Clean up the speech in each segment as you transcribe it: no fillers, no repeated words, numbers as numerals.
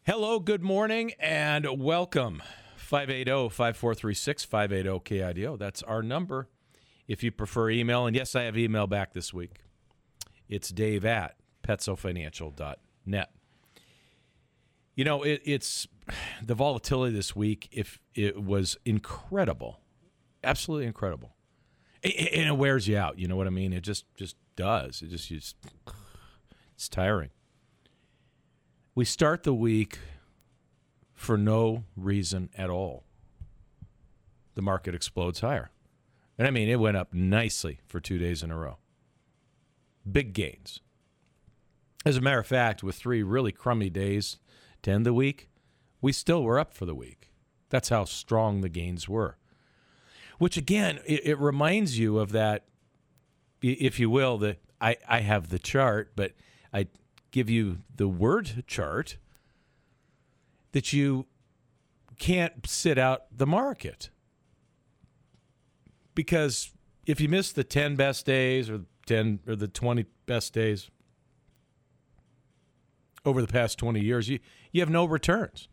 Hello, good morning, and welcome. 580-5436, 580-KIDO. That's our number if you prefer email. And yes, I have email back this week. It's dave@petsofinancial.net. You know, it's the volatility this week, if it was incredible, absolutely incredible. And it wears you out, you know what I mean? It just does. It's tiring. We start the week for no reason at all. The market explodes higher. And I mean, it went up nicely for 2 days in a row. Big gains. As a matter of fact, with 3 really crummy days to end the week, we still were up for the week. That's how strong the gains were. Which, again, it reminds you of that, if you will, that I have the chart, but I give you the word chart, that you can't sit out the market. Because if you miss the 10 best days or the 20 best days over the past 20 years, you have no returns.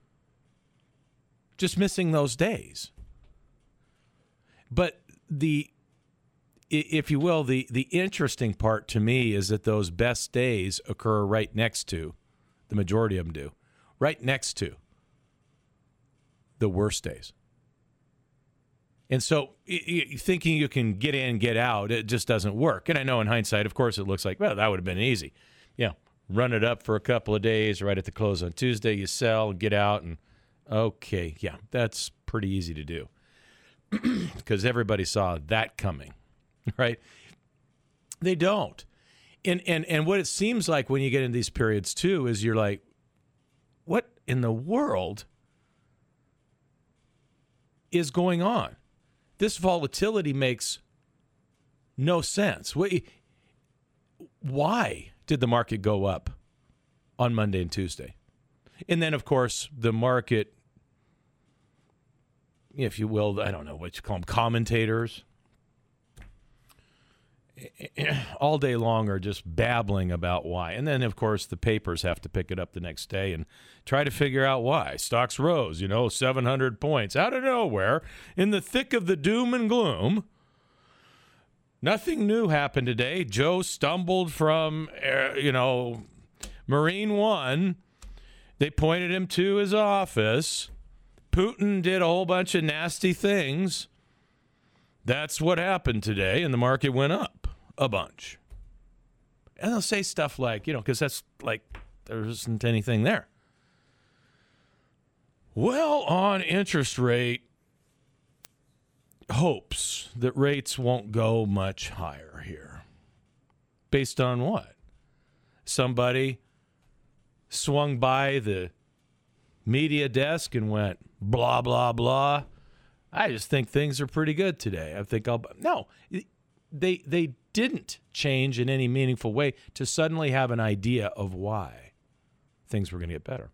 Just missing those days. But if you will, the interesting part to me is that those best days occur right next to, the majority of them do, right next to the worst days. And so thinking you can get in, get out, it just doesn't work. And I know in hindsight, of course, it looks like, well, that would have been easy. Yeah, run it up for a couple of days, right at the close on Tuesday, you sell, get out, and okay, yeah, that's pretty easy to do. Because everybody saw that coming, right? They don't. And what it seems like when you get in these periods, too, is you're like, what in the world is going on? This volatility makes no sense. Why did the market go up on Monday and Tuesday? And then, of course, the market, if you will, I don't know what you call them, commentators, all day long are just babbling about why. And then, of course, the papers have to pick it up the next day and try to figure out why. Stocks rose, 700 points out of nowhere in the thick of the doom and gloom. Nothing new happened today. Joe stumbled from, Marine One. They pointed him to his office. Putin did a whole bunch of nasty things. That's what happened today, and the market went up a bunch. And they'll say stuff like, because that's like there isn't anything there. Well, on interest rate, hopes that rates won't go much higher here. Based on what? Somebody swung by the media desk and went, blah, blah, blah. I just think things are pretty good today. I think no, they didn't change in any meaningful way to suddenly have an idea of why things were going to get better.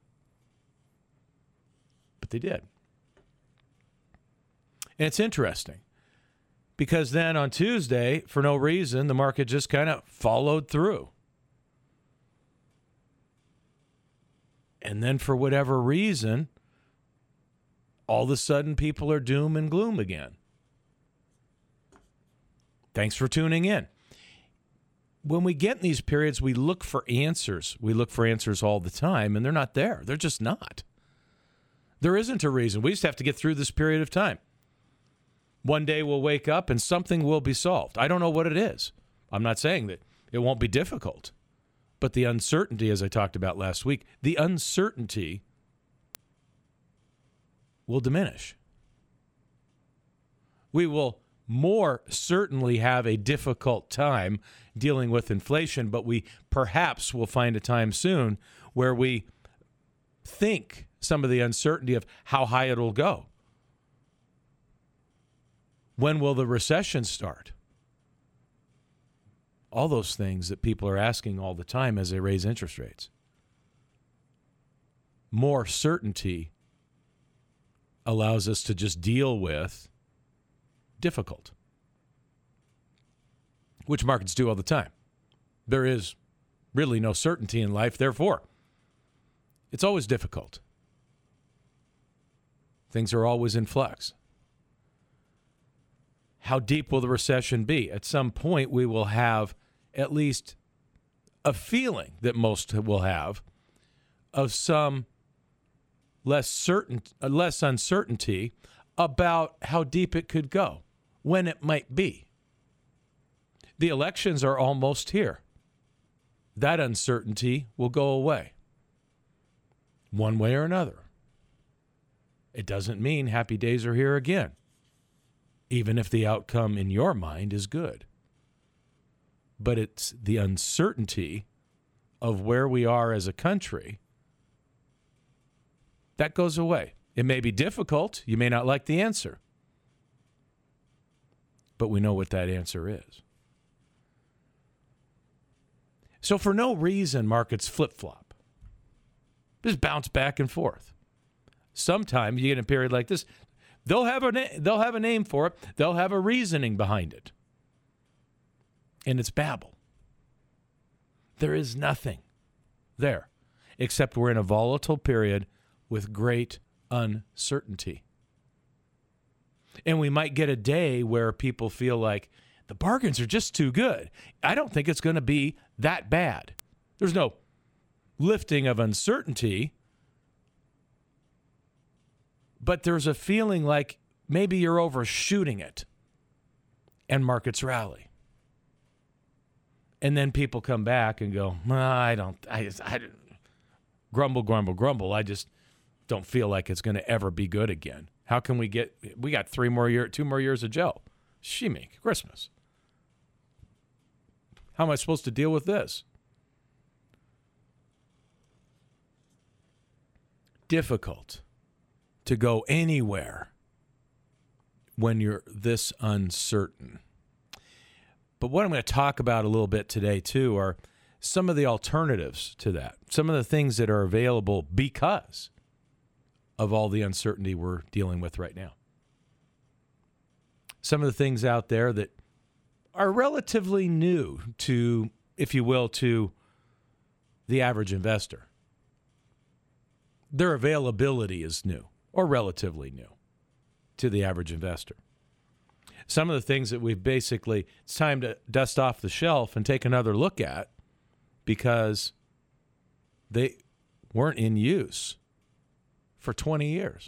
But they did. And it's interesting because then on Tuesday, for no reason, the market just kind of followed through. And then for whatever reason, all of a sudden people are doom and gloom again. Thanks for tuning in. When we get in these periods, we look for answers. We look for answers all the time, and they're not there. They're just not. There isn't a reason. We just have to get through this period of time. One day we'll wake up and something will be solved. I don't know what it is. I'm not saying that it won't be difficult. But the uncertainty, as I talked about last week, the uncertainty will diminish. We will more certainly have a difficult time dealing with inflation, but we perhaps will find a time soon where we think some of the uncertainty of how high it'll go. When will the recession start? All those things that people are asking all the time as they raise interest rates. More certainty allows us to just deal with difficult, which markets do all the time. There is really no certainty in life, therefore, It's always difficult. Things are always in flux. How deep will the recession be? At some point, we will have at least a feeling that most will have of some less uncertainty about how deep it could go, when it might be. The elections are almost here. That uncertainty will go away, one way or another. It doesn't mean happy days are here again, even if the outcome in your mind is good. But it's the uncertainty of where we are as a country that goes away. It may be difficult. You may not like the answer. But we know what that answer is. So for no reason, markets flip-flop. Just bounce back and forth. Sometimes you get a period like this, they'll have a name for it. They'll have a reasoning behind it. And it's babble. There is nothing there, except we're in a volatile period with great uncertainty. And we might get a day where people feel like the bargains are just too good. I don't think it's going to be that bad. There's no lifting of uncertainty, but there's a feeling like maybe you're overshooting it and markets rally. And then people come back and go, I grumble. I just don't feel like it's going to ever be good again. How can we got 2 more years of Joe. Shimmy, Christmas. How am I supposed to deal with this? Difficult to go anywhere when you're this uncertain. But what I'm going to talk about a little bit today, too, are some of the alternatives to that. Some of the things that are available because of all the uncertainty we're dealing with right now. Some of the things out there that are relatively new to, if you will, to the average investor. Their availability is new, or relatively new, to the average investor. Some of the things that it's time to dust off the shelf and take another look at because they weren't in use for 20 years.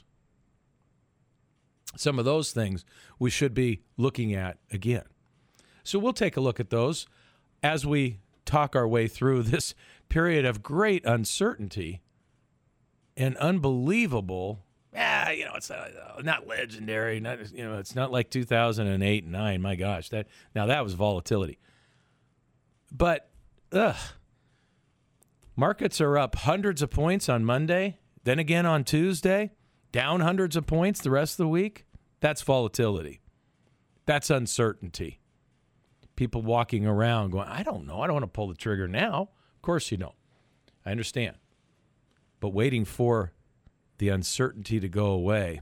Some of those things we should be looking at again. So we'll take a look at those as we talk our way through this period of great uncertainty and unbelievable. It's not legendary. It's not like 2008 and 9. My gosh, that was volatility. But markets are up hundreds of points on Monday. Then again on Tuesday, down hundreds of points the rest of the week. That's volatility. That's uncertainty. People walking around going, I don't know. I don't want to pull the trigger now. Of course you don't. I understand. But waiting for the uncertainty to go away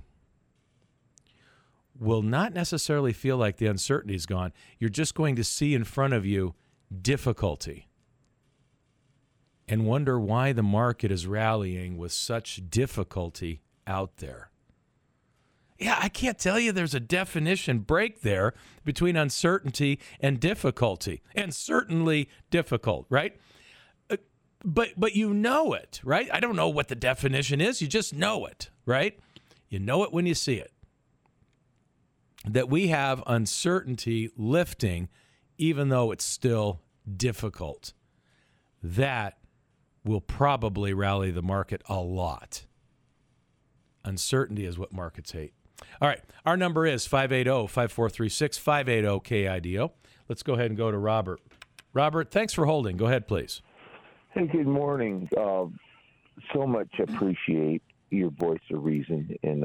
will not necessarily feel like the uncertainty is gone. You're just going to see in front of you difficulty and wonder why the market is rallying with such difficulty out there. Yeah, I can't tell you there's a definition break there between uncertainty and difficulty, and certainly difficult, right? But you know it, right? I don't know what the definition is. You just know it, right? You know it when you see it. That we have uncertainty lifting, even though it's still difficult. That will probably rally the market a lot. Uncertainty is what markets hate. All right, our number is 580-5436, 580-KIDO. Let's go ahead and go to Robert. Robert, thanks for holding. Go ahead, please. Hey, good morning. So much appreciate your voice of reason. And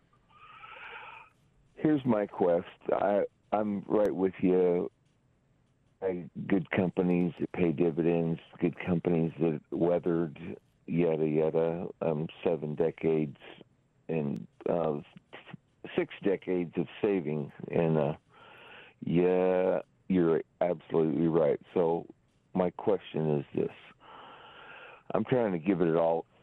here's my quest. I'm right with you. Good companies that pay dividends, good companies that weathered yada, yada, 7 decades and 6 decades of saving. And, yeah, you're absolutely right. So my question is this. I'm trying to give it all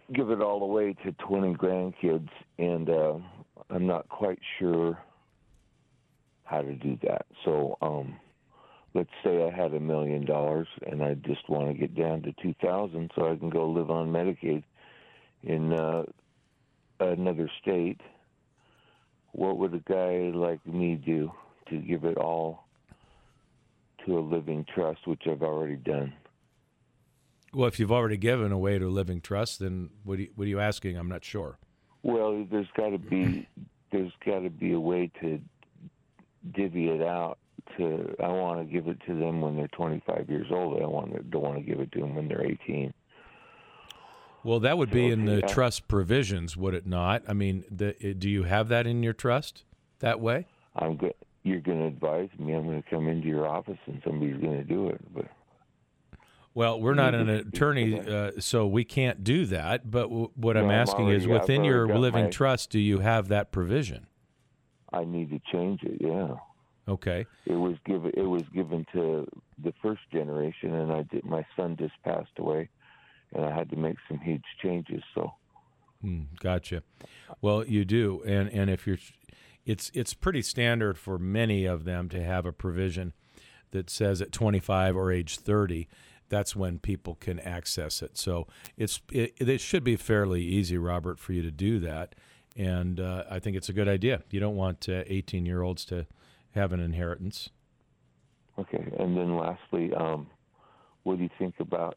give it all away to 20 grandkids, and I'm not quite sure how to do that. So let's say I had $1 million and I just want to get down to 2,000 so I can go live on Medicaid in another state. What would a guy like me do to give it all to a living trust, which I've already done? Well, if you've already given away to a living trust, then what are you asking? I'm not sure. Well, there's got to be a way to divvy it out. I want to give it to them when they're 25 years old. I don't want to give it to them when they're 18. Well, that would be in the trust provisions, would it not? I mean, do you have that in your trust that way? You're going to advise me. I'm going to come into your office and somebody's going to do it. But well, we're not an attorney, so we can't do that. But what I'm asking is, within your living trust, do you have that provision? I need to change it. Yeah. Okay. It was given to the first generation, and my son just passed away, and I had to make some huge changes. So. Gotcha. Well, you do, and if it's pretty standard for many of them to have a provision that says at 25 or age 30. That's when people can access it. So it should be fairly easy, Robert, for you to do that. And I think it's a good idea. You don't want 18-year-olds to have an inheritance. Okay. And then lastly, what do you think about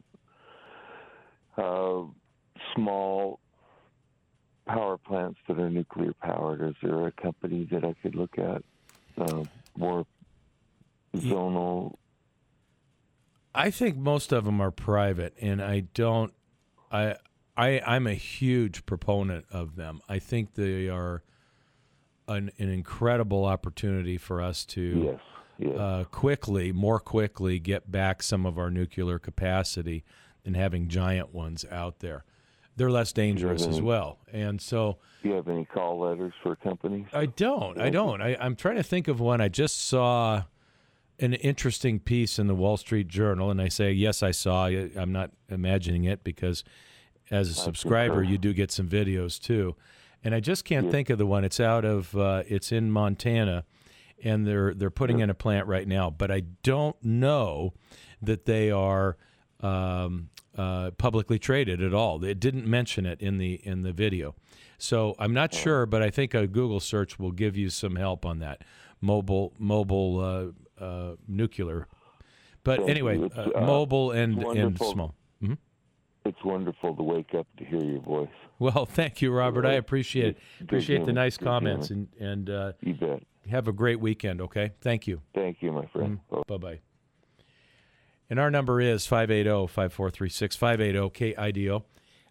small power plants that are nuclear powered? Is there a company that I could look at, more zonal? I think most of them are private, and I'm a huge proponent of them. I think they are an incredible opportunity for us to more quickly get back some of our nuclear capacity than having giant ones out there. They're less dangerous as well. And so, do you have any call letters for companies? I don't. I'm trying to think of one. I just saw an interesting piece in the Wall Street Journal, and I say, yes, I saw it. I'm not imagining it because as a subscriber, you do get some videos too. And I just can't think of the one. It's it's in Montana, and they're putting in a plant right now. But I don't know that they are publicly traded at all. They didn't mention it in the video. So I'm not sure, but I think a Google search will give you some help on that. Mobile nuclear, but anyway, mobile and small. Mm-hmm. It's wonderful to wake up to hear your voice. Well, thank you, Robert. I appreciate it. Appreciate the nice comments, and you bet. Have a great weekend. Okay, thank you. Thank you, my friend. Bye-bye. And our number is 580-5436, 580-KIDO.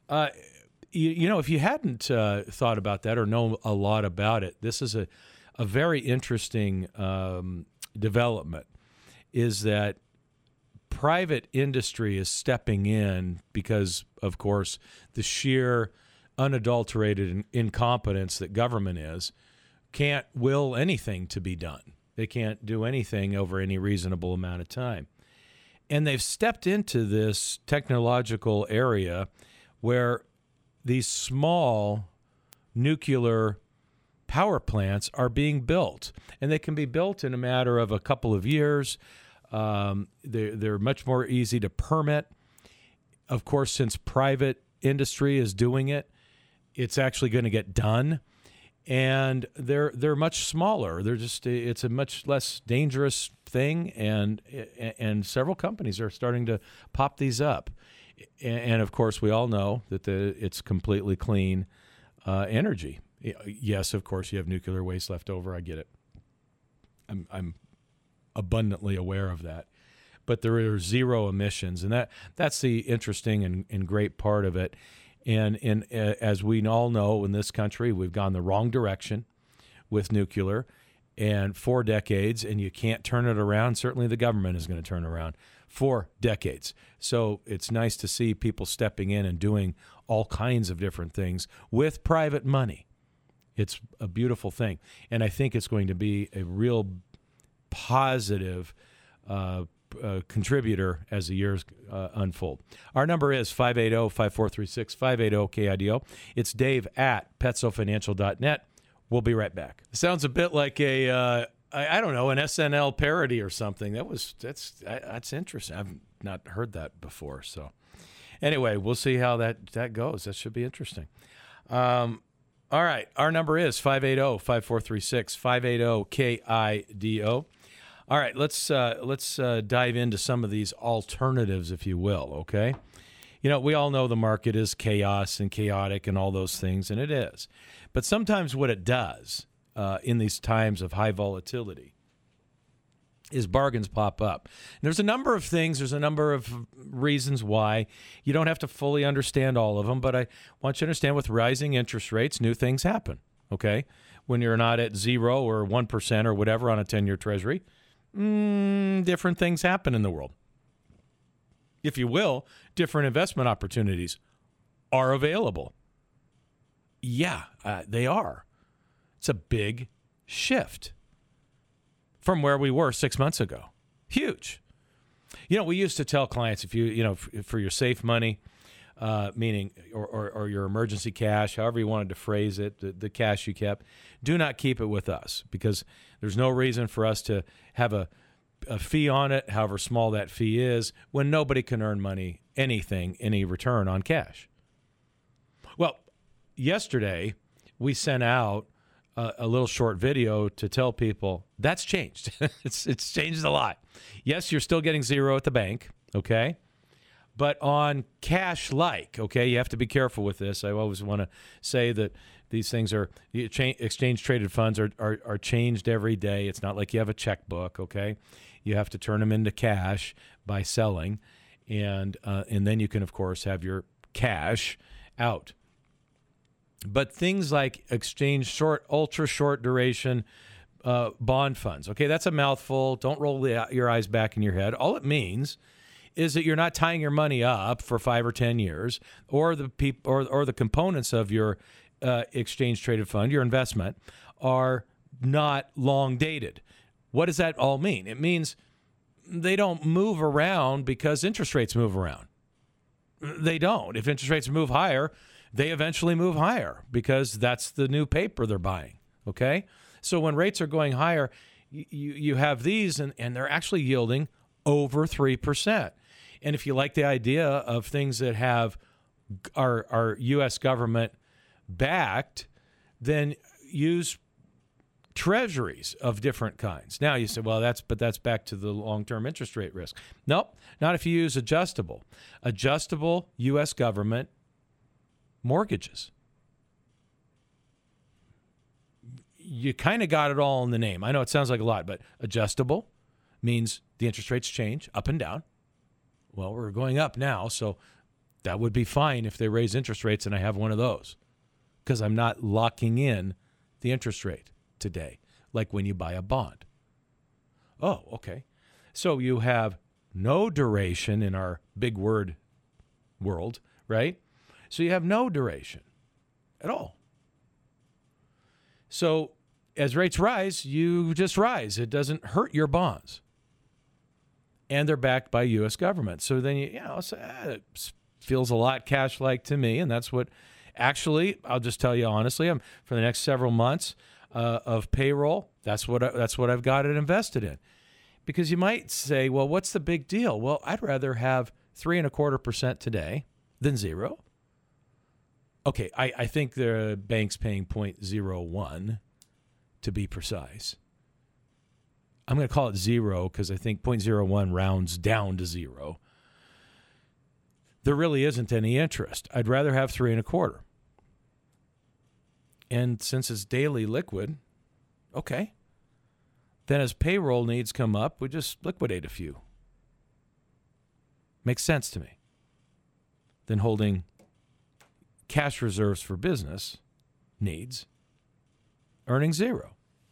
You know, if you hadn't thought about that or know a lot about it, this is a very interesting development, is that private industry is stepping in because, of course, the sheer unadulterated incompetence that government can't will anything to be done. They can't do anything over any reasonable amount of time. And they've stepped into this technological area where these small nuclear power plants are being built, and they can be built in a matter of a couple of years. They're much more easy to permit. Of course, since private industry is doing it, it's actually going to get done, and they're much smaller. It's a much less dangerous thing, and several companies are starting to pop these up. And of course, we all know that it's completely clean energy. Yes, of course, you have nuclear waste left over. I get it. I'm abundantly aware of that. But there are zero emissions, and that's the interesting and great part of it. And as we all know, in this country, we've gone the wrong direction with nuclear, and 4 decades, and you can't turn it around. Certainly the government is going to turn around 4 decades. So it's nice to see people stepping in and doing all kinds of different things with private money. It's a beautiful thing. And I think it's going to be a real positive contributor as the years unfold. Our number is 580-5436, 580-KIDO. It's Dave at PetsoFinancial.net. We'll be right back. Sounds a bit like a, I don't know, an SNL parody or something. That's interesting. I've not heard that before. So anyway, we'll see how that goes. That should be interesting. All right. Our number is 580-5436, 580-KIDO. All right, let's dive into some of these alternatives, if you will, okay? You know, we all know the market is chaos and chaotic and all those things, and it is. But sometimes what it does in these times of high volatility is bargains pop up. And there's a number of things, there's a number of reasons why. You don't have to fully understand all of them, but I want you to understand with rising interest rates, new things happen, okay? When you're not at 0 or 1% or whatever on a 10-year treasury, different things happen in the world. If you will, different investment opportunities are available. Yeah, they are. It's a big shift from where we were 6 months ago. Huge. You know, we used to tell clients for your safe money, meaning or your emergency cash, however you wanted to phrase it, the cash you kept, do not keep it with us because there's no reason for us to have a fee on it, however small that fee is, when nobody can earn money, any return on cash. Well, yesterday we sent out a little short video to tell people that's changed. It's changed a lot. Yes, you're still getting 0 at the bank, okay? But on cash-like, okay, you have to be careful with this. I always want to say that these things are exchange-traded funds are changed every day. It's not like you have a checkbook, okay? You have to turn them into cash by selling, and then you can, of course, have your cash out. But things like ultra short duration bond funds, okay, that's a mouthful. Don't roll your eyes back in your head. All it means is that you're not tying your money up for 5 or 10 years, or the components of your exchange traded fund, your investment, are not long dated. What does that all mean? It means they don't move around because interest rates move around. They don't. If interest rates move higher, they eventually move higher because that's the new paper they're buying. Okay? So when rates are going higher, you have these and they're actually yielding over 3%. And if you like the idea of things that are U.S. government backed, then use treasuries of different kinds. Now you say, well, that's back to the long-term interest rate risk. Nope, not if you use adjustable U.S. government mortgages. You kind of got it all in the name. I know it sounds like a lot, but adjustable means the interest rates change up and down. Well, we're going up now, so that would be fine if they raise interest rates and I have one of those because I'm not locking in the interest rate today, like when you buy a bond. Oh, okay. So you have no duration in our big word world, right? So you have no duration at all. So as rates rise, you just rise. It doesn't hurt your bonds. And they're backed by U.S. government. So then, it feels a lot cash-like to me, and that's what actually, I'll just tell you honestly, for the next several months of payroll, that's what I've got it invested in. Because you might say, well, what's the big deal? Well, I'd rather have 3.25% today than 0. Okay, I think the bank's paying 0.01 to be precise. I'm going to call it 0 because I think 0.01 rounds down to 0. There really isn't any interest. I'd rather have 3.25. And since it's daily liquid, okay. Then as payroll needs come up, we just liquidate a few. Makes sense to me. Then holding cash reserves for business needs, earning 0.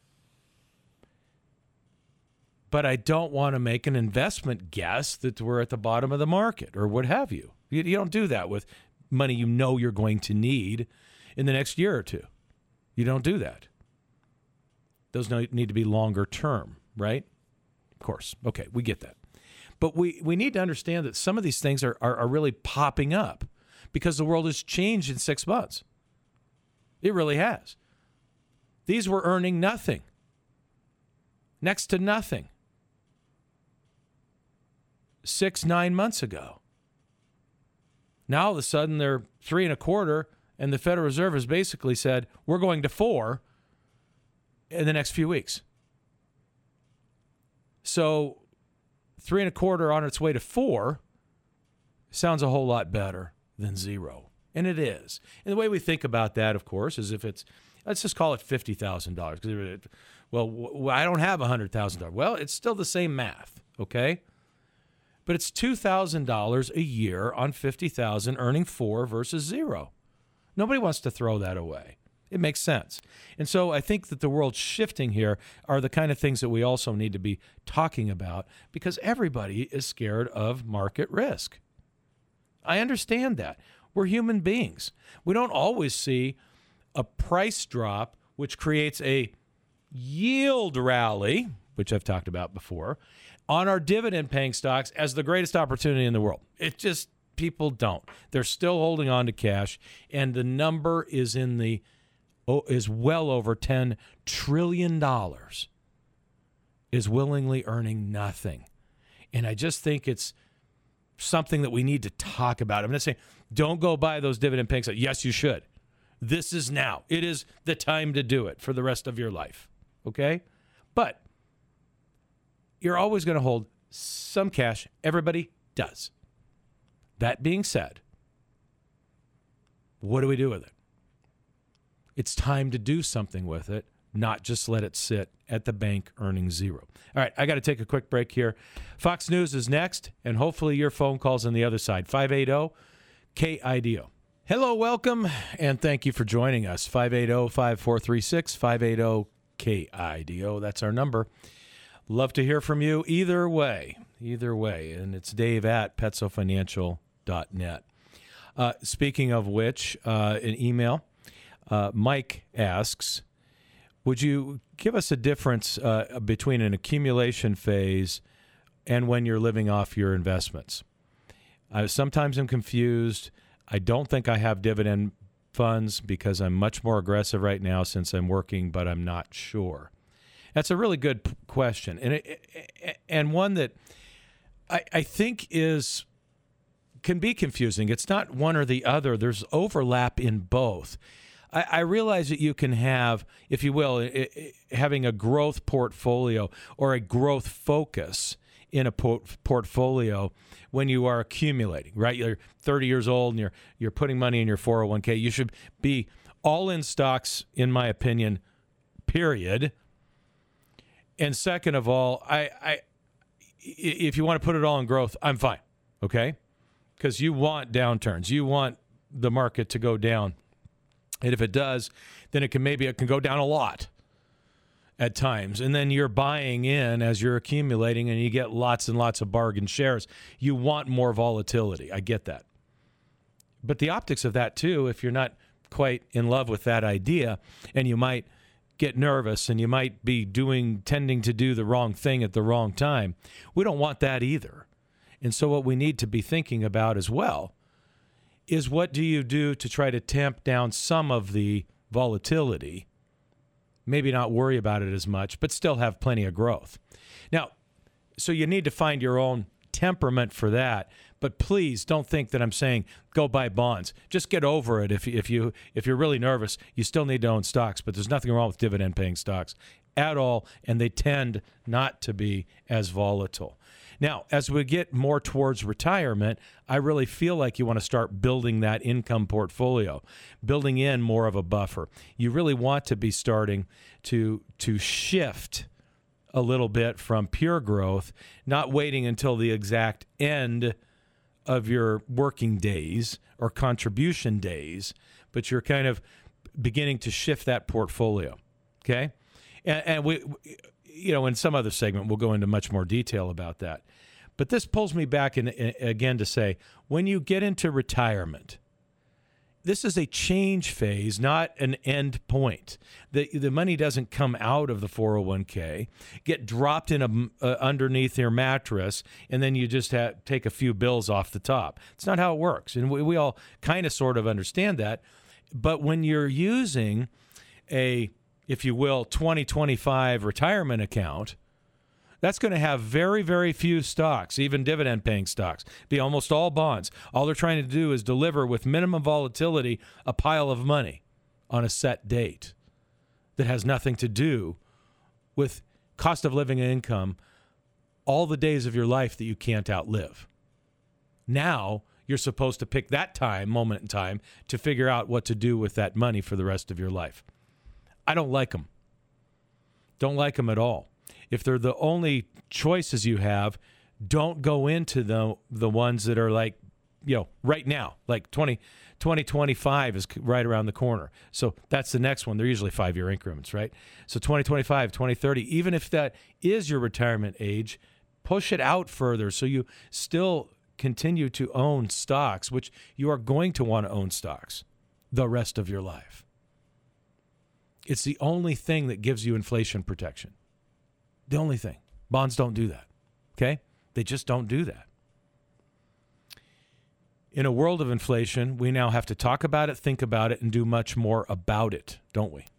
But I don't want to make an investment guess that we're at the bottom of the market or what have you. You don't do that with money you know you're going to need in the next year or two. You don't do that. Those need to be longer term, right? Of course. Okay, we get that. But we need to understand that some of these things are really popping up because the world has changed in 6 months. It really has. These were earning nothing, next to nothing, 6-9 months ago. Now all of a sudden they're 3.25%, and the Federal Reserve has basically said we're going to 4% in the next few weeks. So 3.25% on its way to 4% sounds a whole lot better than 0, and it is. And the way we think about that, of course, is if it's, let's just call it $50,000. Well, I don't have $100,000. Well, it's still the same math, okay? But it's $2,000 a year on $50,000, earning 4 versus 0. Nobody wants to throw that away. It makes sense. And so I think that the world shifting here are the kind of things that we also need to be talking about because everybody is scared of market risk. I understand that. We're human beings. We don't always see a price drop, which creates a yield rally, which I've talked about before, on our dividend-paying stocks as the greatest opportunity in the world. It just, people don't. They're still holding on to cash, and the number is is well over $10 trillion is willingly earning nothing. And I just think it's something that we need to talk about. I'm not saying don't go buy those dividend-paying stocks. Yes, you should. This is now. It is the time to do it for the rest of your life, okay? But you're always going to hold some cash. Everybody does. That being said, what do we do with it? It's time to do something with it, not just let it sit at the bank earning 0. All right, I got to take a quick break here. Fox News is next, and hopefully your phone call's on the other side. 580-KIDO. Hello, welcome, and thank you for joining us. 580-5436, 580-KIDO. That's our number. Love to hear from you either way. And it's Dave at PetsoFinancial.net. Speaking of which, an email. Mike asks, would you give us a difference between an accumulation phase and when you're living off your investments? Sometimes I'm confused. I don't think I have dividend funds because I'm much more aggressive right now since I'm working, but I'm not sure. That's a really good question, and one that I think can be confusing. It's not one or the other. There's overlap in both. I realize that you can have, if you will, having a growth portfolio or a growth focus in a portfolio when you are accumulating, right? You're 30 years old and you're putting money in your 401k. You should be all in stocks, in my opinion, period. And second of all, if you want to put it all in growth, I'm fine, okay? Because you want downturns. You want the market to go down. And if it does, then it can go down a lot at times. And then you're buying in as you're accumulating and you get lots and lots of bargain shares. You want more volatility. I get that. But the optics of that too, if you're not quite in love with that idea and you might get nervous and you might be tending to do the wrong thing at the wrong time, we don't want that either. And so what we need to be thinking about as well is what do you do to try to tamp down some of the volatility, maybe not worry about it as much, but still have plenty of growth. Now, so you need to find your own temperament for that, but please don't think that I'm saying go buy bonds. Just get over it. If you're really nervous, you still need to own stocks, but there's nothing wrong with dividend-paying stocks at all, and they tend not to be as volatile. Now, as we get more towards retirement, I really feel like you want to start building that income portfolio, building in more of a buffer. You really want to be starting to shift a little bit from pure growth, not waiting until the exact end of your working days or contribution days, but you're kind of beginning to shift that portfolio, okay? And we, in some other segment, we'll go into much more detail about that. But this pulls me back again to say, when you get into retirement this is a change phase, not an end point. The money doesn't come out of the 401k, get dropped in underneath your mattress, and then you just take a few bills off the top. It's not how it works. And we all kind of sort of understand that. But when you're using a, if you will, 2025 retirement account, that's going to have very, very few stocks, even dividend-paying stocks. Be almost all bonds. All they're trying to do is deliver with minimum volatility a pile of money on a set date that has nothing to do with cost of living and income all the days of your life that you can't outlive. Now you're supposed to pick that moment in time, to figure out what to do with that money for the rest of your life. I don't like them. Don't like them at all. If they're the only choices you have, don't go into the ones that are like, right now, like 2025 is right around the corner. So that's the next one. They're usually 5-year increments, right? So 2025, 2030, even if that is your retirement age, push it out further so you still continue to own stocks, which you are going to want to own stocks the rest of your life. It's the only thing that gives you inflation protection. The only thing. Bonds don't do that. Okay? They just don't do that. In a world of inflation, we now have to talk about it, think about it, and do much more about it, don't we?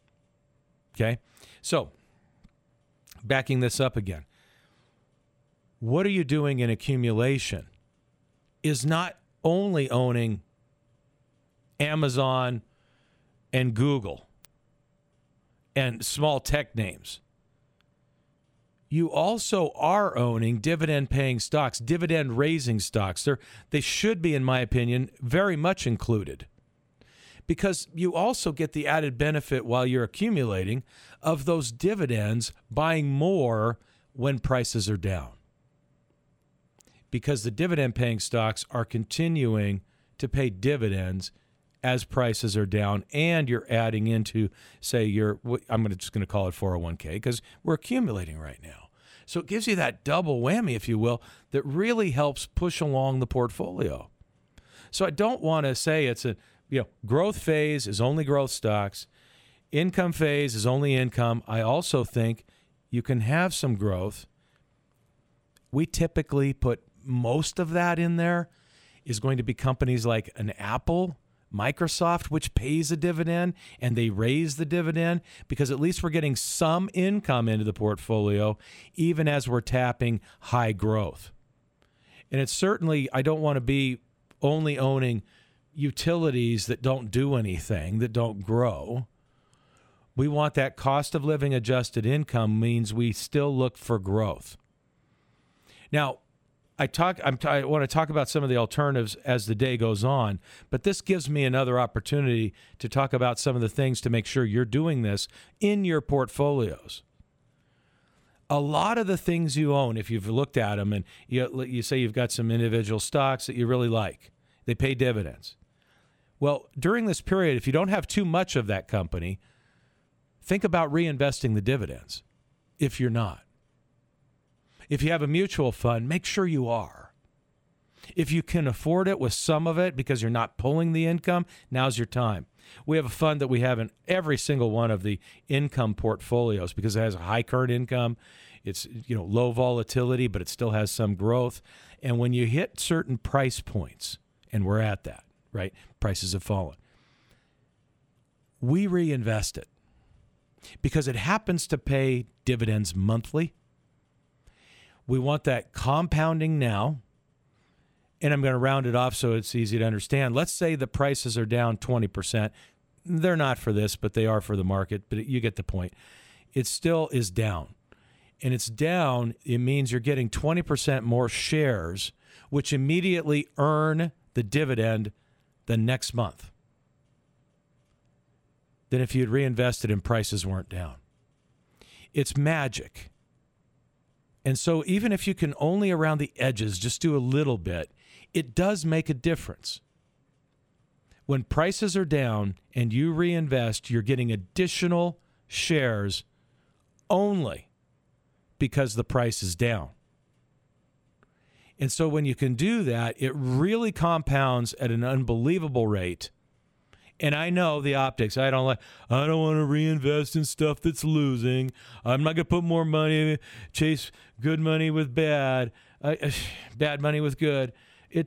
Okay? So, backing this up again. What are you doing in accumulation is not only owning Amazon and Google and small tech names. You also are owning dividend-paying stocks, dividend-raising stocks. They should be, in my opinion, very much included, because you also get the added benefit while you're accumulating of those dividends buying more when prices are down, because the dividend-paying stocks are continuing to pay dividends as prices are down, and you're adding into, say, I'm just going to call it 401k, because we're accumulating right now. So it gives you that double whammy, if you will, that really helps push along the portfolio. So I don't want to say it's growth phase is only growth stocks, income phase is only income. I also think you can have some growth. We typically put most of that in there is going to be companies like an Apple, Microsoft, which pays a dividend, and they raise the dividend, because at least we're getting some income into the portfolio, even as we're tapping high growth. And it's certainly, I don't want to be only owning utilities that don't do anything, that don't grow. We want that cost of living adjusted income, means we still look for growth. Now, I want to talk about some of the alternatives as the day goes on, but this gives me another opportunity to talk about some of the things to make sure you're doing this in your portfolios. A lot of the things you own, if you've looked at them and you say you've got some individual stocks that you really like, they pay dividends. Well, during this period, if you don't have too much of that company, think about reinvesting the dividends if you're not. If you have a mutual fund, make sure you are. If you can afford it with some of it because you're not pulling the income, now's your time. We have a fund that we have in every single one of the income portfolios because it has a high current income. It's low volatility, but it still has some growth. And when you hit certain price points, and we're at that, right? Prices have fallen. We reinvest it because it happens to pay dividends monthly. We want that compounding now, and I'm going to round it off so it's easy to understand. Let's say the prices are down 20%. They're not for this, but they are for the market, but you get the point. It still is down. And it's down, it means you're getting 20% more shares, which immediately earn the dividend the next month than if you'd reinvested and prices weren't down. It's magic. And so even if you can only around the edges just do a little bit, it does make a difference. When prices are down and you reinvest, you're getting additional shares only because the price is down. And so when you can do that, it really compounds at an unbelievable rate. And I know the optics. I don't want to reinvest in stuff that's losing. I'm not going to put more money, chase good money with bad, bad money with good. I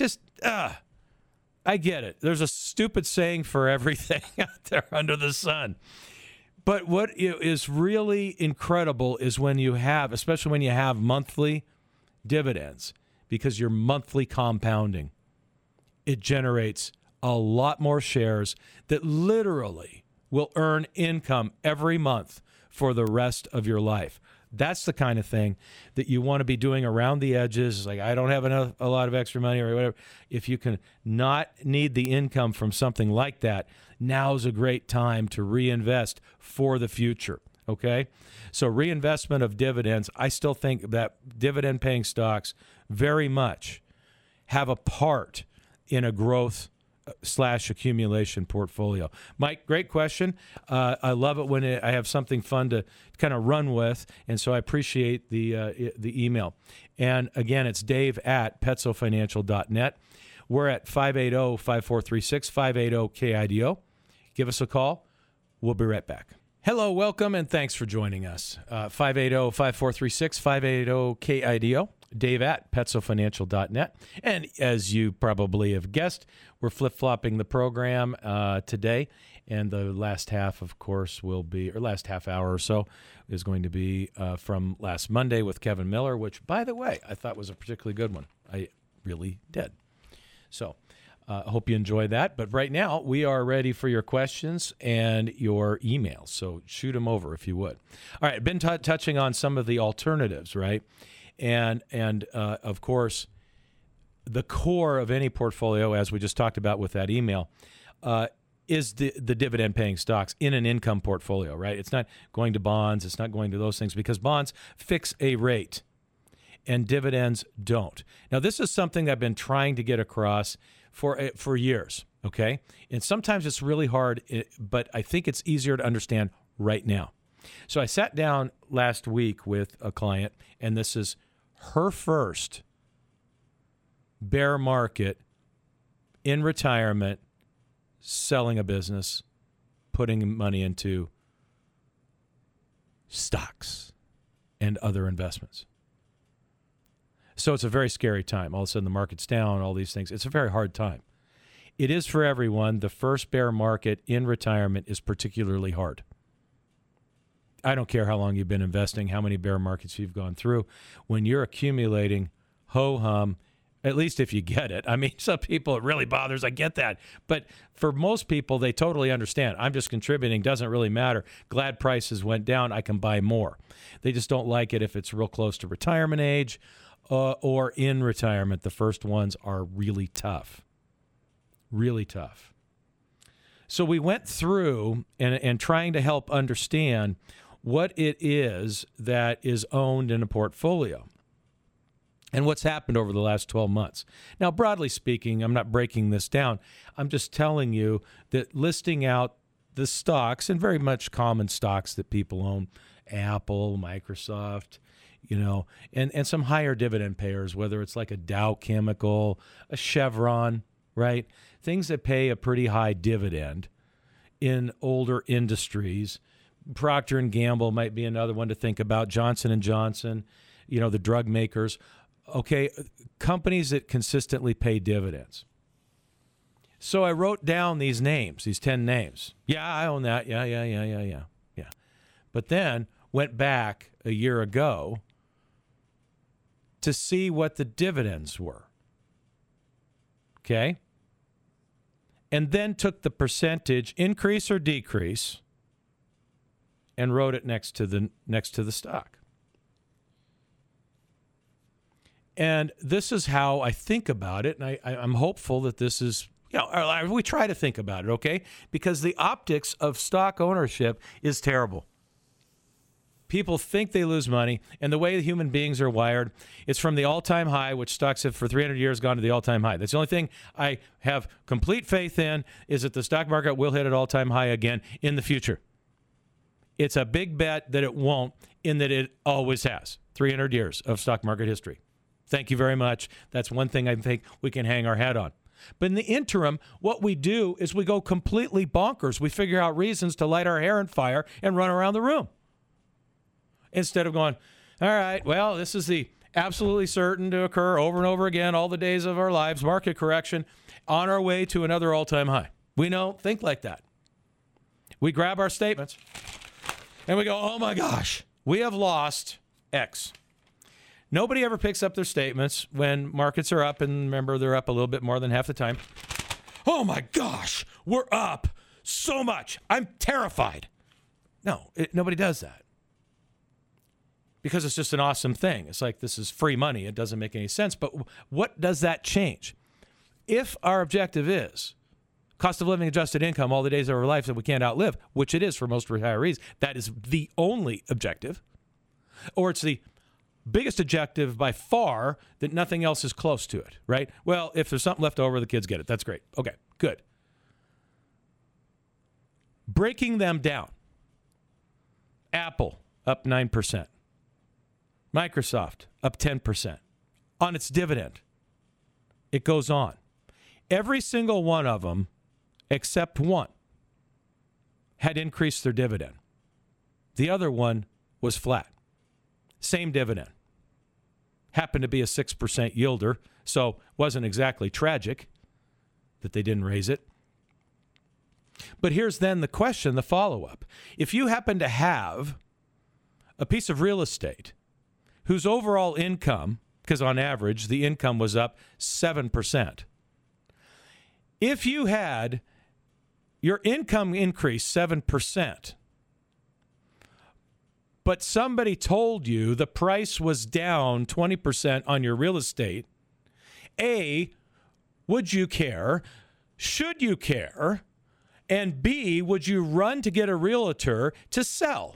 get it. There's a stupid saying for everything out there under the sun. But what is really incredible is when you have, especially when you have monthly dividends, because you're monthly compounding, it generates a lot more shares that literally will earn income every month for the rest of your life. That's the kind of thing that you want to be doing around the edges. Like, I don't have a lot of extra money or whatever. If you can not need the income from something like that, now's a great time to reinvest for the future. Okay? So reinvestment of dividends, I still think that dividend-paying stocks very much have a part in a growth / accumulation portfolio. Mike, great question. I love it when I have something fun to kind of run with, and so I appreciate the email. And again, it's dave@petzofinancial.net. We're at 580-5436, 580-KIDO. Give us a call. We'll be right back. Hello, welcome, and thanks for joining us. 580-5436, 580-KIDO. dave@petzofinancial.net. And as you probably have guessed, we're flip-flopping the program today. And the last half, of course, will be, or last half hour or so, is going to be from last Monday with Kevin Miller, which, by the way, I thought was a particularly good one. I really did. So I hope you enjoy that. But right now, we are ready for your questions and your emails. So shoot them over if you would. All right, been touching on some of the alternatives, right? And of course, the core of any portfolio, as we just talked about with that email, is the dividend-paying stocks in an income portfolio, right? It's not going to bonds. It's not going to those things because bonds fix a rate and dividends don't. Now, this is something that I've been trying to get across for years, okay? And sometimes it's really hard, but I think it's easier to understand right now. So I sat down last week with a client, and this is her first bear market in retirement, selling a business, putting money into stocks and other investments. So it's a very scary time. All of a sudden the market's down, all these things. It's a very hard time. It is for everyone. The first bear market in retirement is particularly hard. I don't care how long you've been investing, how many bear markets you've gone through. When you're accumulating, ho-hum, at least if you get it. I mean, some people it really bothers. I get that. But for most people, they totally understand. I'm just contributing. Doesn't really matter. Glad prices went down. I can buy more. They just don't like it if it's real close to retirement age or in retirement. The first ones are really tough. Really tough. So we went through and trying to help understand what it is that is owned in a portfolio and what's happened over the last 12 months. Now, broadly speaking, I'm not breaking this down. I'm just telling you that listing out the stocks, and very much common stocks that people own, Apple, Microsoft, and some higher dividend payers, whether it's like a Dow Chemical, a Chevron, right? Things that pay a pretty high dividend in older industries. Procter & Gamble might be another one to think about. Johnson & Johnson, the drug makers. Okay, companies that consistently pay dividends. So I wrote down these names, these 10 names. Yeah, I own that. Yeah. But then went back a year ago to see what the dividends were. Okay? And then took the percentage increase or decrease and wrote it next to the stock. And this is how I think about it, and I'm hopeful that this is, we try to think about it, okay? Because the optics of stock ownership is terrible. People think they lose money, and the way human beings are wired, it's from the all-time high, which stocks have for 300 years gone to the all-time high. That's the only thing I have complete faith in, is that the stock market will hit an all-time high again in the future. It's a big bet that it won't, in that it always has. 300 years of stock market history. Thank you very much. That's one thing I think we can hang our hat on. But in the interim, what we do is we go completely bonkers. We figure out reasons to light our hair on fire and run around the room. Instead of going, all right, well, this is the absolutely certain to occur over and over again all the days of our lives, market correction, on our way to another all-time high. We don't think like that. We grab our statements and we go, oh my gosh, we have lost X. Nobody ever picks up their statements when markets are up, and remember, they're up a little bit more than half the time. Oh my gosh, we're up so much. I'm terrified. No, nobody does that. Because it's just an awesome thing. It's like this is free money. It doesn't make any sense. But what does that change? If our objective is cost of living adjusted income all the days of our life that we can't outlive, which it is for most retirees, that is the only objective, or it's the biggest objective by far that nothing else is close to it, right? Well, if there's something left over, the kids get it. That's great. Okay, good. Breaking them down. Apple up 9%. Microsoft up 10% on its dividend. It goes on. Every single one of them, except one, had increased their dividend. The other one was flat. Same dividend. Happened to be a 6% yielder, so wasn't exactly tragic that they didn't raise it. But here's then the question, the follow-up. If you happen to have a piece of real estate whose overall income, because on average the income was up 7%, if you had your income increase 7%, but somebody told you the price was down 20% on your real estate, A, would you care? Should you care? And B, would you run to get a realtor to sell?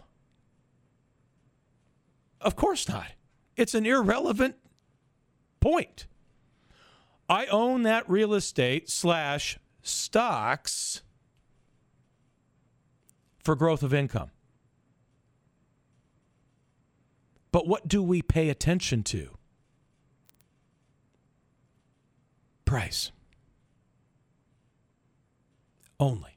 Of course not. It's an irrelevant point. I own that real estate / stocks for growth of income. But what do we pay attention to? Price. Only.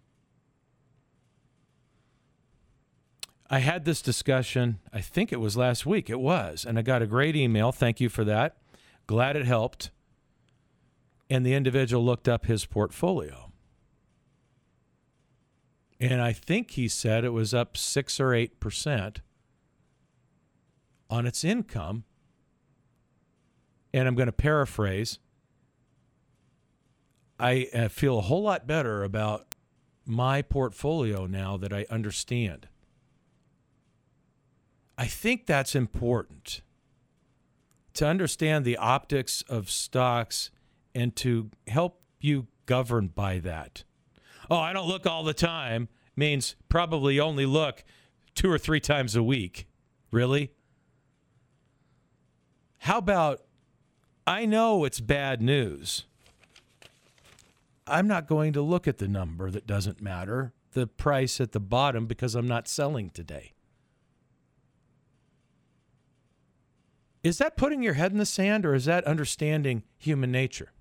I had this discussion, I think it was last week. It was. And I got a great email. Thank you for that. Glad it helped. And the individual looked up his portfolio. And I think he said it was up 6 or 8%. On its income, and I'm going to paraphrase, I feel a whole lot better about my portfolio now that I understand. I think that's important to understand the optics of stocks and to help you govern by that. Oh, I don't look all the time means probably only look 2 or 3 times a week. Really? How about, I know it's bad news. I'm not going to look at the number that doesn't matter, the price at the bottom, because I'm not selling today. Is that putting your head in the sand, or is that understanding human nature?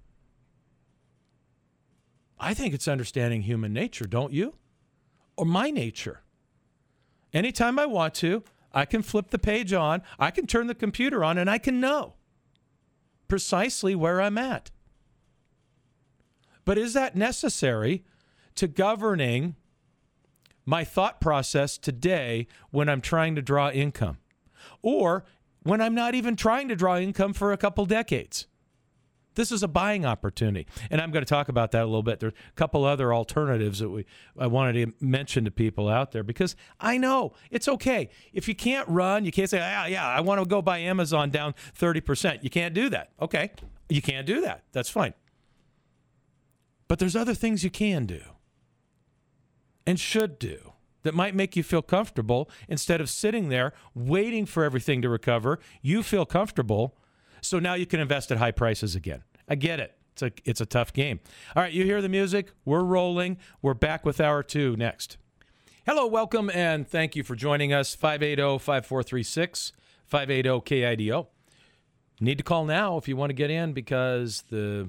I think it's understanding human nature, don't you? Or my nature. Anytime I want to, I can flip the page on, I can turn the computer on, and I can know precisely where I'm at. But is that necessary to governing my thought process today when I'm trying to draw income? Or when I'm not even trying to draw income for a couple decades? This is a buying opportunity. And I'm going to talk about that a little bit. There's a couple other alternatives that I wanted to mention to people out there, because I know it's okay. If you can't run, you can't say, I want to go buy Amazon down 30%. You can't do that. Okay. You can't do that. That's fine. But there's other things you can do and should do that might make you feel comfortable. Instead of sitting there waiting for everything to recover, you feel comfortable. So now you can invest at high prices again. I get it. It's a tough game. All right, you hear the music. We're rolling. We're back with Hour 2 next. Hello, welcome, and thank you for joining us. 580-5436, 580-KIDO. Need to call now if you want to get in, because the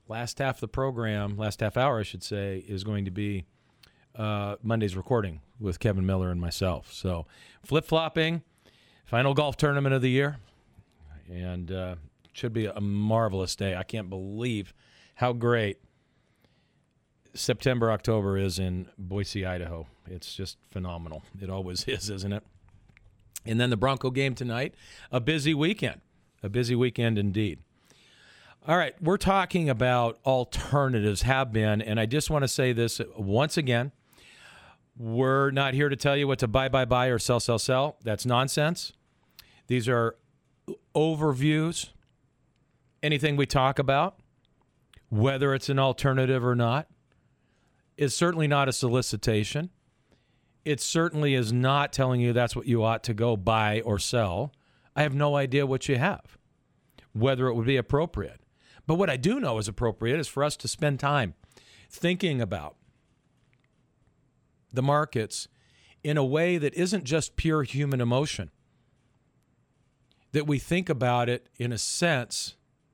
last half of the program, last half hour, I should say, is going to be Monday's recording with Kevin Miller and myself. So flip-flopping, final golf tournament of the year, and it should be a marvelous day. I can't believe how great September, October is in Boise, Idaho. It's just phenomenal. It always is, isn't it? And then the Bronco game tonight, a busy weekend indeed. All right, we're talking about alternatives, have been, and I just want to say this once again. We're not here to tell you what to buy, or sell. That's nonsense. These are overviews. Anything we talk about, whether it's an alternative or not, is certainly not a solicitation. It certainly is not telling you that's what you ought to go buy or sell. I have no idea what you have, whether it would be appropriate. But what I do know is appropriate is for us to spend time thinking about the markets in a way that isn't just pure human emotion, that we think about it in a sense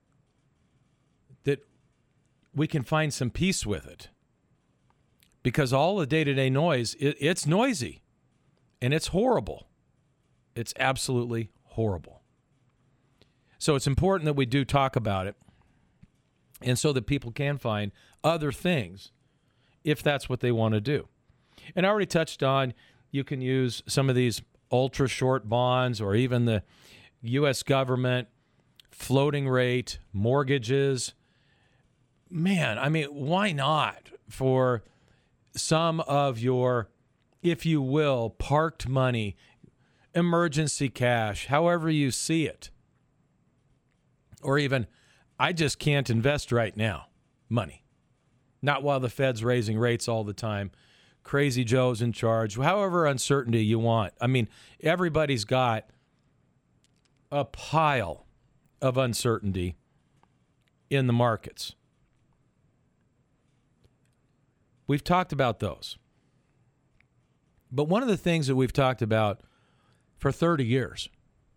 that we can find some peace with it. Because all the day-to-day noise, it's noisy, and it's horrible. It's absolutely horrible. So it's important that we do talk about it, and so that people can find other things if that's what they want to do. And I already touched on, you can use some of these ultra-short bonds or even the U.S. government, floating rate, mortgages. Man, I mean, why not for some of your, if you will, parked money, emergency cash, however you see it, or even, I just can't invest right now, money. Not while the Fed's raising rates all the time. Crazy Joe's in charge. However uncertainty you want. I mean, everybody's got a pile of uncertainty in the markets. We've talked about those. But one of the things that we've talked about for 30 years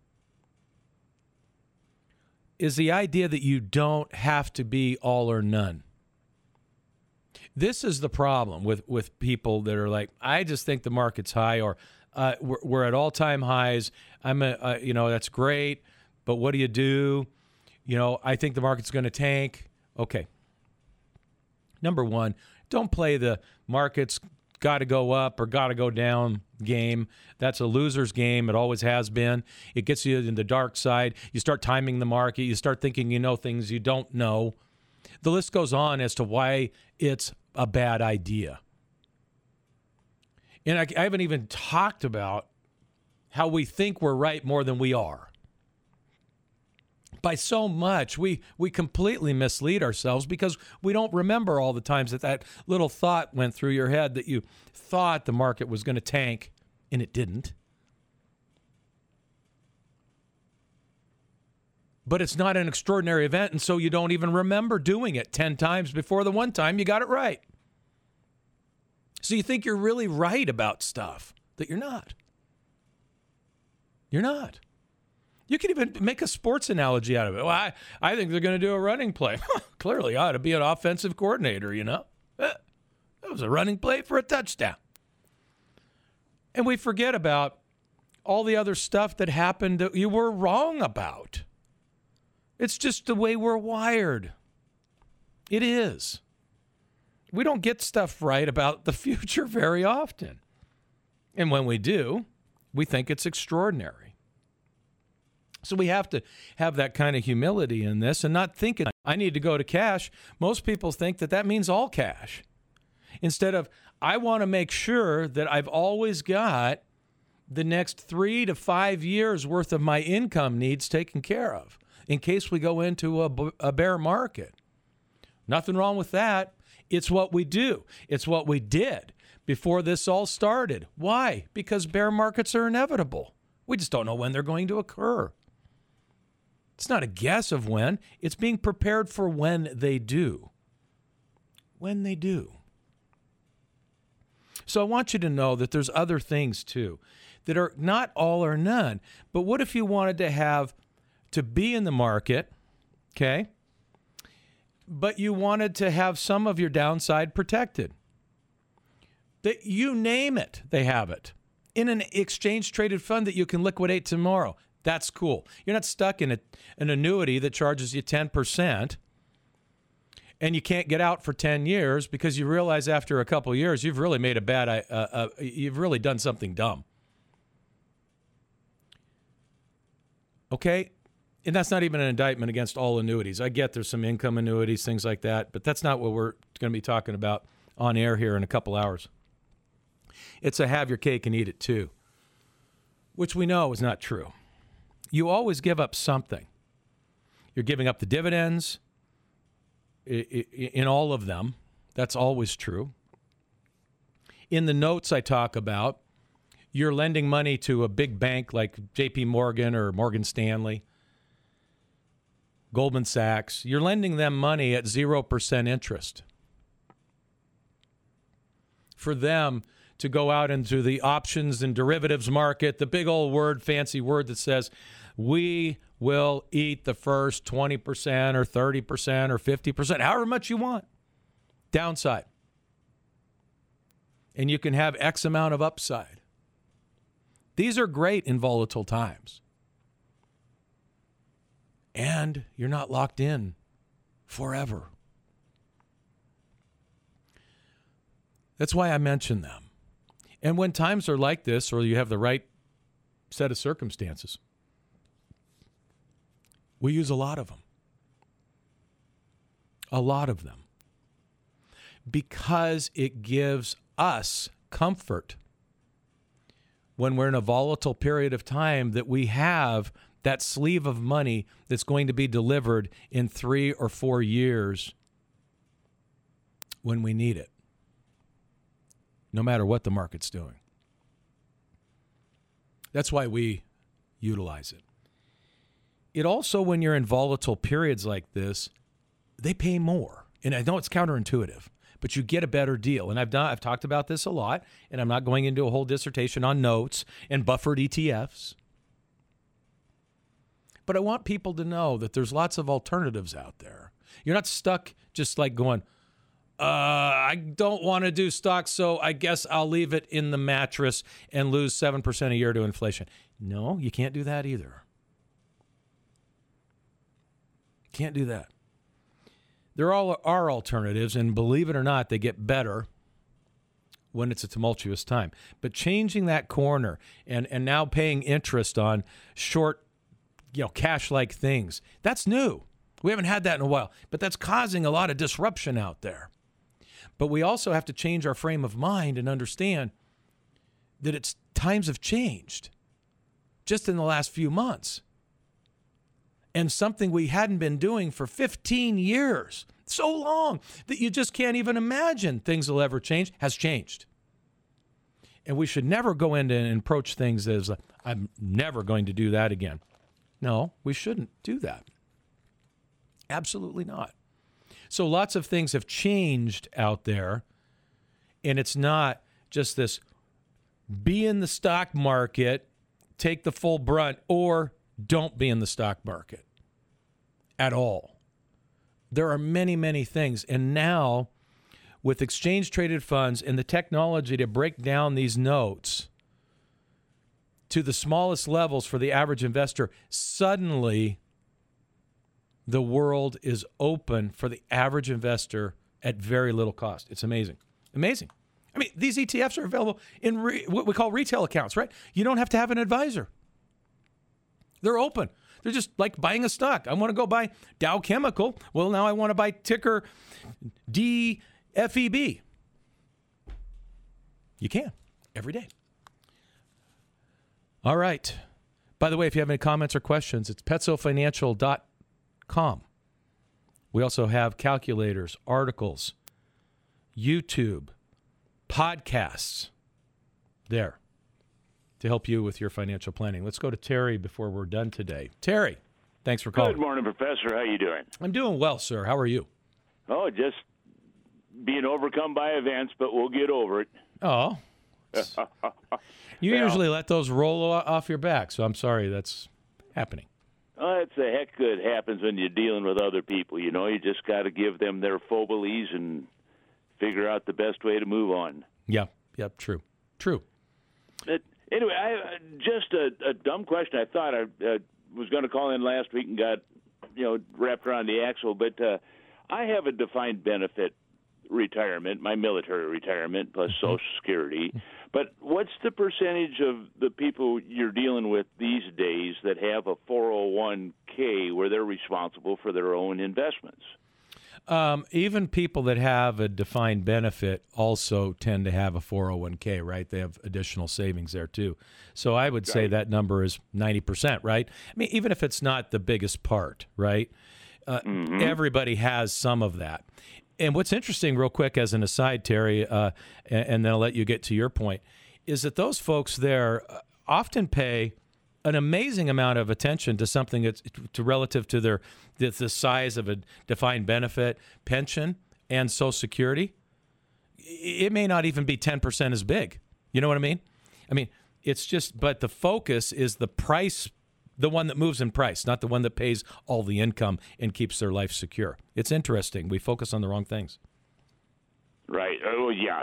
is the idea that you don't have to be all or none. This is the problem with people that are like, I just think the market's high, or we're at all-time highs. That's great, but what do you do? I think the market's going to tank. Okay. Number one, don't play the market's got to go up or got to go down game. That's a loser's game. It always has been. It gets you in the dark side. You start timing the market. You start thinking you know things you don't know. The list goes on as to why it's a bad idea. And I haven't even talked about how we think we're right more than we are. By so much, we completely mislead ourselves because we don't remember all the times that little thought went through your head that you thought the market was going to tank, and it didn't. But it's not an extraordinary event, and so you don't even remember doing it 10 times before the one time you got it right. So you think you're really right about stuff that you're not. You're not. You can even make a sports analogy out of it. Well, I think they're going to do a running play. Clearly, I ought to be an offensive coordinator, That was a running play for a touchdown. And we forget about all the other stuff that happened that you were wrong about. It's just the way we're wired. It is. We don't get stuff right about the future very often. And when we do, we think it's extraordinary. So we have to have that kind of humility in this and not think I need to go to cash. Most people think that means all cash. Instead of, I want to make sure that I've always got the next 3 to 5 years worth of my income needs taken care of in case we go into a bear market. Nothing wrong with that. It's what we do. It's what we did before this all started. Why? Because bear markets are inevitable. We just don't know when they're going to occur. It's not a guess of when. It's being prepared for when they do. When they do. So I want you to know that there's other things too that are not all or none. But what if you wanted to be in the market, okay, but you wanted to have some of your downside protected. You name it, they have it. In an exchange-traded fund that you can liquidate tomorrow. That's cool. You're not stuck in an annuity that charges you 10%, and you can't get out for 10 years because you realize after a couple of years you've really made you've really done something dumb. Okay? And that's not even an indictment against all annuities. I get there's some income annuities, things like that, but that's not what we're going to be talking about on air here in a couple hours. It's a have your cake and eat it too, which we know is not true. You always give up something. You're giving up the dividends in all of them. That's always true. In the notes I talk about, you're lending money to a big bank like JP Morgan or Morgan Stanley, Goldman Sachs. You're lending them money at 0% interest. For them to go out into the options and derivatives market, the big old word, fancy word that says, we will eat the first 20% or 30% or 50%, however much you want, downside. And you can have X amount of upside. These are great in volatile times. And you're not locked in forever. That's why I mention them. And when times are like this, or you have the right set of circumstances, we use a lot of them. A lot of them. Because it gives us comfort when we're in a volatile period of time that we have that sleeve of money that's going to be delivered in 3 or 4 years when we need it, no matter what the market's doing. That's why we utilize it. It also, when you're in volatile periods like this, they pay more. And I know it's counterintuitive, but you get a better deal. And I've talked about this a lot, and I'm not going into a whole dissertation on notes and buffered ETFs. But I want people to know that there's lots of alternatives out there. You're not stuck just like going, I don't want to do stocks, so I guess I'll leave it in the mattress and lose 7% a year to inflation. No, you can't do that either. Can't do that. There all are alternatives, and believe it or not, they get better when it's a tumultuous time. But changing that corner and now paying interest on short, cash-like things, that's new. We haven't had that in a while, but that's causing a lot of disruption out there. But we also have to change our frame of mind and understand that times have changed just in the last few months. And something we hadn't been doing for 15 years, so long that you just can't even imagine things will ever change, has changed. And we should never go in and approach things as, I'm never going to do that again. No, we shouldn't do that. Absolutely not. So lots of things have changed out there, and it's not just this be in the stock market, take the full brunt, or don't be in the stock market at all. There are many, many things. And now, with exchange-traded funds and the technology to break down these notes to the smallest levels for the average investor, suddenly the world is open for the average investor at very little cost. It's amazing. Amazing. I mean, these ETFs are available in what we call retail accounts, right? You don't have to have an advisor. They're open. They're just like buying a stock. I want to go buy Dow Chemical. Well, now I want to buy ticker DFEB. You can every day. All right. By the way, if you have any comments or questions, it's PetsoFinancial.com. We also have calculators, articles, YouTube, podcasts there to help you with your financial planning. Let's go to Terry before we're done today. Terry, thanks for calling. Good morning, Professor. How you doing? I'm doing well, sir. How are you? Oh, just being overcome by events, but we'll get over it. Oh. You usually let those roll off your back, so I'm sorry that's happening. Well, that's a heck good happens when you're dealing with other people. You know, you just got to give them their fobiles and figure out the best way to move on. Yeah, true. But anyway, just a dumb question. I thought I was going to call in last week and got wrapped around the axle. But I have a defined benefit retirement, my military retirement plus Social Security. But what's the percentage of the people you're dealing with these days that have a 401k where they're responsible for their own investments? Even people that have a defined benefit also tend to have a 401k, right? They have additional savings there too. So I would say that number is 90%, right? I mean, even if it's not the biggest part, right? Everybody has some of that. And what's interesting, real quick, as an aside, Terry, and then I'll let you get to your point, is that those folks there often pay an amazing amount of attention to something that's relative to the size of a defined benefit, pension, and Social Security. It may not even be 10% as big. You know what I mean? I mean, it's just, but the focus is the price, the one that moves in price, not the one that pays all the income and keeps their life secure. It's interesting. We focus on the wrong things. Right. Oh, yeah.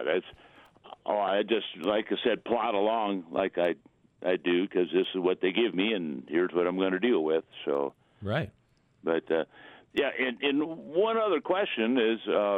I just, like I said, plod along like I do, because this is what they give me, and here's what I'm going to deal with. So, right. But yeah, and one other question is,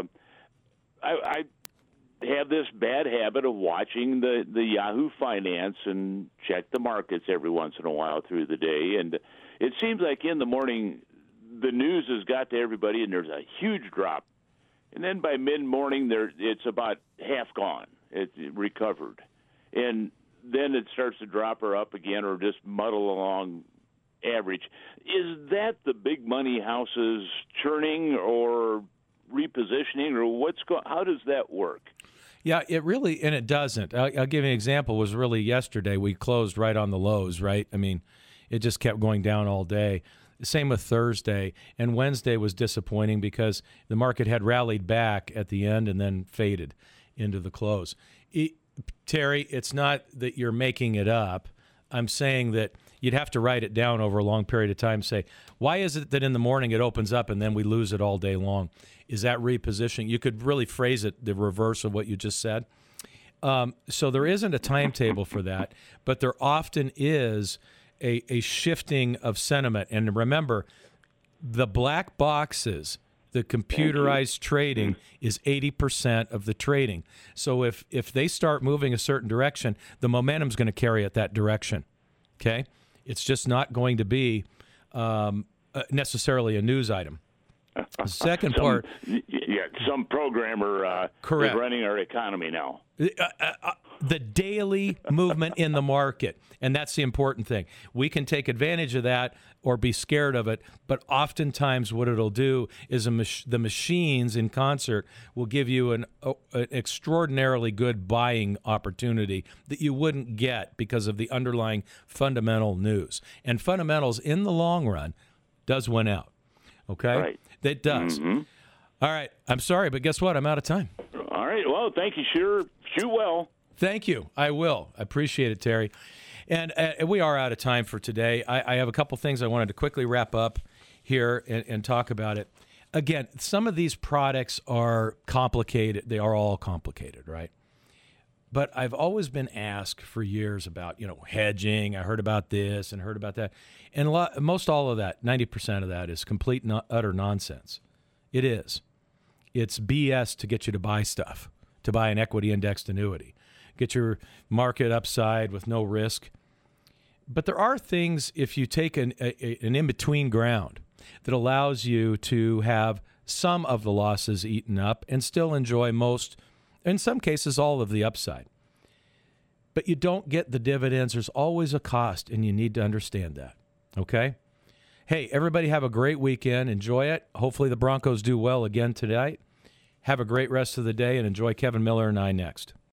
I have this bad habit of watching the Yahoo Finance and check the markets every once in a while through the day, and it seems like in the morning the news has got to everybody, and there's a huge drop, and then by mid-morning it's about half gone. It recovered, and then it starts to drop or up again or just muddle along average. Is that the big money houses churning or repositioning, or how does that work? Yeah, it really, and it doesn't. I'll give you an example. Was really yesterday. We closed right on the lows, right? I mean, it just kept going down all day. Same with Thursday. And Wednesday was disappointing because the market had rallied back at the end and then faded into the close. Terry, it's not that you're making it up. I'm saying that you'd have to write it down over a long period of time. Say, why is it that in the morning it opens up and then we lose it all day long? Is that repositioning? You could really phrase it the reverse of what you just said. So there isn't a timetable for that, but there often is a shifting of sentiment. And remember, the black boxes, the computerized trading is 80% of the trading. So if they start moving a certain direction, the momentum's going to carry it that direction. Okay? It's just not going to be necessarily a news item. The second part. Yeah, some programmer is running our economy now. The daily movement in the market, and that's the important thing. We can take advantage of that or be scared of it, but oftentimes what it'll do is the machines in concert will give you an extraordinarily good buying opportunity that you wouldn't get because of the underlying fundamental news. And fundamentals in the long run does win out. Okay? Right. That does. Mm-hmm. All right. I'm sorry, but guess what? I'm out of time. All right. Well, thank you. Sure. Shoot well. Thank you. I will. I appreciate it, Terry. And we are out of time for today. I have a couple things I wanted to quickly wrap up here and talk about it. Again, some of these products are complicated. They are all complicated, right? But I've always been asked for years about, hedging. I heard about this and heard about that. And most all of that, 90% of that is complete utter nonsense. It is. It's BS to get you to buy stuff, to buy an equity indexed annuity, get your market upside with no risk. But there are things, if you take an in-between ground, that allows you to have some of the losses eaten up and still enjoy most, in some cases, all of the upside. But you don't get the dividends. There's always a cost, and you need to understand that. Okay? Hey, everybody have a great weekend. Enjoy it. Hopefully the Broncos do well again tonight. Have a great rest of the day, and enjoy Kevin Miller and I next.